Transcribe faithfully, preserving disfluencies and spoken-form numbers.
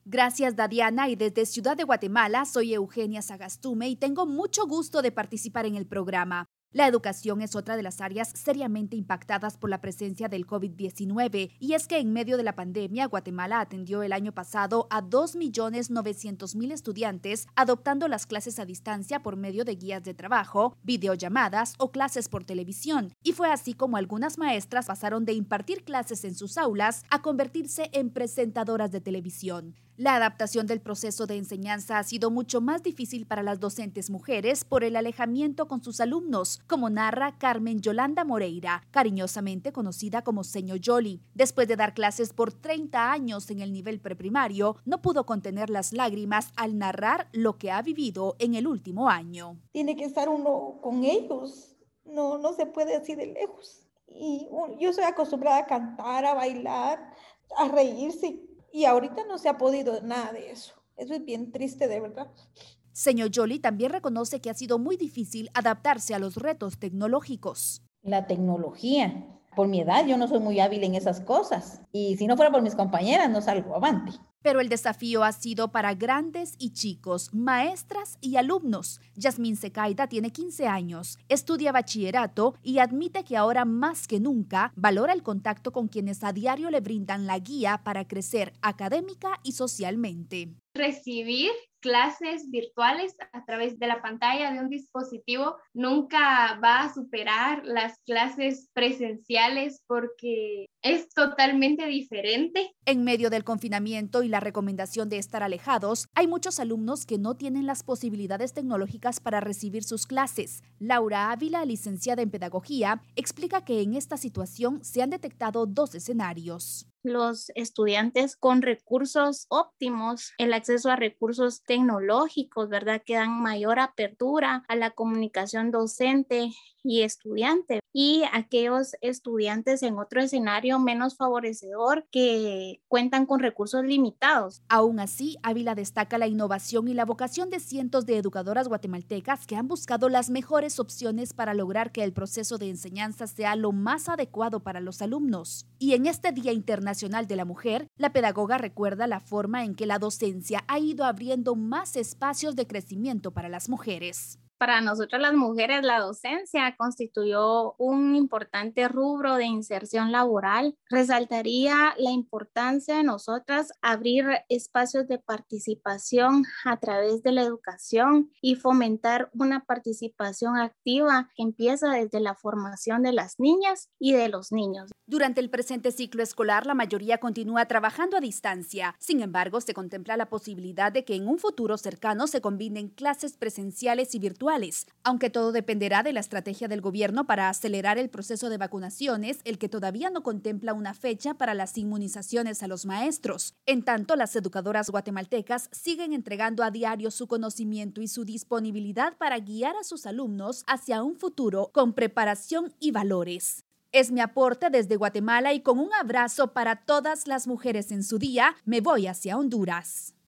Gracias, Dadiana, y desde Ciudad de Guatemala soy Eugenia Sagastume y tengo mucho gusto de participar en el programa. La educación es otra de las áreas seriamente impactadas por la presencia del COVID diecinueve, y es que en medio de la pandemia, Guatemala atendió el año pasado a dos millones novecientos mil estudiantes adoptando las clases a distancia por medio de guías de trabajo, videollamadas o clases por televisión, y fue así como algunas maestras pasaron de impartir clases en sus aulas a convertirse en presentadoras de televisión. La adaptación del proceso de enseñanza ha sido mucho más difícil para las docentes mujeres por el alejamiento con sus alumnos, como narra Carmen Yolanda Moreira, cariñosamente conocida como Seño Yoli. Después de dar clases por treinta años en el nivel preprimario, no pudo contener las lágrimas al narrar lo que ha vivido en el último año. Tiene que estar uno con ellos, no, no se puede así de lejos. Y uh, yo soy acostumbrada a cantar, a bailar, a reírse, y ahorita no se ha podido nada de eso. Eso es bien triste, de verdad. Señor Yoli también reconoce que ha sido muy difícil adaptarse a los retos tecnológicos. La tecnología, por mi edad yo no soy muy hábil en esas cosas, y si no fuera por mis compañeras no salgo avante. Pero el desafío ha sido para grandes y chicos, maestras y alumnos. Yasmín Secaida tiene quince años, estudia bachillerato y admite que ahora más que nunca valora el contacto con quienes a diario le brindan la guía para crecer académica y socialmente. Recibir clases virtuales a través de la pantalla de un dispositivo nunca va a superar las clases presenciales porque es totalmente diferente. En medio del confinamiento y la recomendación de estar alejados, hay muchos alumnos que no tienen las posibilidades tecnológicas para recibir sus clases. Laura Ávila, licenciada en Pedagogía, explica que en esta situación se han detectado dos escenarios. Los estudiantes con recursos óptimos, el acceso a recursos tecnológicos, ¿verdad? Que dan mayor apertura a la comunicación docente y estudiante, y aquellos estudiantes en otro escenario menos favorecedor que cuentan con recursos limitados. Aún así, Ávila destaca la innovación y la vocación de cientos de educadoras guatemaltecas que han buscado las mejores opciones para lograr que el proceso de enseñanza sea lo más adecuado para los alumnos. Y en este Día Internacional de la Mujer, la pedagoga recuerda la forma en que la docencia ha ido abriendo más espacios de crecimiento para las mujeres. Para nosotras las mujeres, la docencia constituyó un importante rubro de inserción laboral. Resaltaría la importancia de nosotras abrir espacios de participación a través de la educación y fomentar una participación activa que empieza desde la formación de las niñas y de los niños. Durante el presente ciclo escolar, la mayoría continúa trabajando a distancia. Sin embargo, se contempla la posibilidad de que en un futuro cercano se combinen clases presenciales y virtuales, aunque todo dependerá de la estrategia del gobierno para acelerar el proceso de vacunaciones, el que todavía no contempla una fecha para las inmunizaciones a los maestros. En tanto, las educadoras guatemaltecas siguen entregando a diario su conocimiento y su disponibilidad para guiar a sus alumnos hacia un futuro con preparación y valores. Es mi aporte desde Guatemala y con un abrazo para todas las mujeres en su día, me voy hacia Honduras.